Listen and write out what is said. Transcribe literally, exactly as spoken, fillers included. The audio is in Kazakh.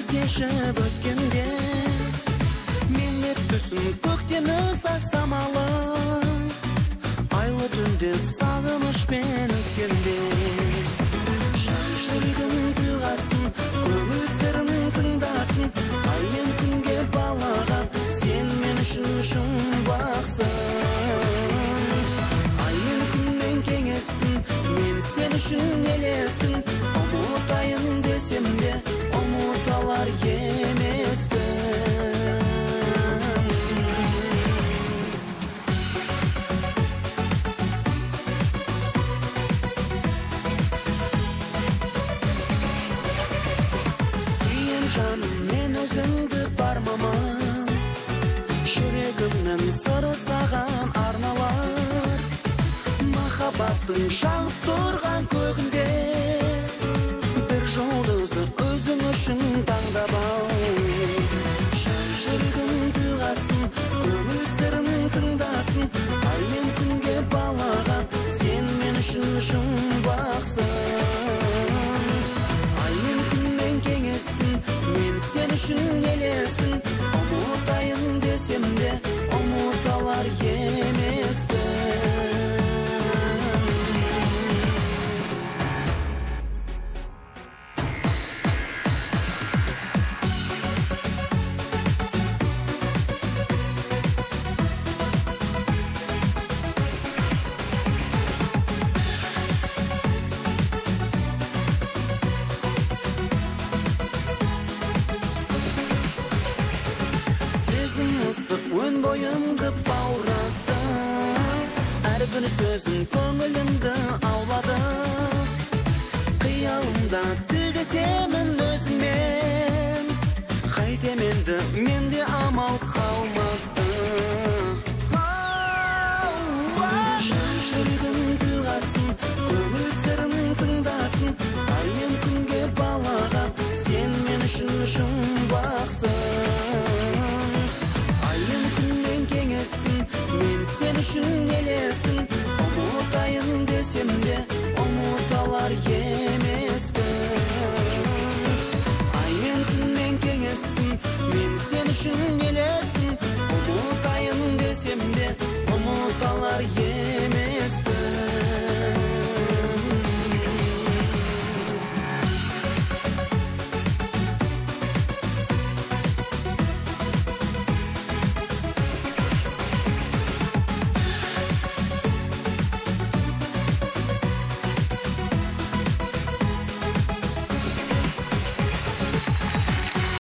yaşab ötkende minnet түсін көктемік бақ самалы айлы түнде сағынышпен өткенде жан жүрегім күй қатсын көңіл сырын тыңдасын ай мен күнге балаған сен мен үшін жұмбақсың ай мен күнмен кеңессің мен сен үшін елеспін ұмытайын десем де ұмыта алар емеспін жаным мен өзіңді бармамын жүрегімнің сыры саған арналар махаббаттың жанып тұрған көгінде бір жұлдызды өзің үшін таңдап ал жан жүрегім күй қатсын көңіл сырын тыңдасын ай мен күнге балаған сен мен үшін жұмбақсың мен сен үшін елеспін ұмытайын десем де ұмыта алар емеспін өн бойымды бауратты әрбір сөзін көңілімді аулады қиялымда тілдесемін өзіңмен қайтем енді менде амал қалмады жан жүрегім күй қатсын көңіл сырын тыңдасын ай мен күнге балаған сен мен үшін жұмбақсың мен сен үшін елеспін ұмытайын десем де ұмыта алар емеспін ай мен күнмен кеңессің мен сен үшін елеспін ұмытайын десем де ұмыта алар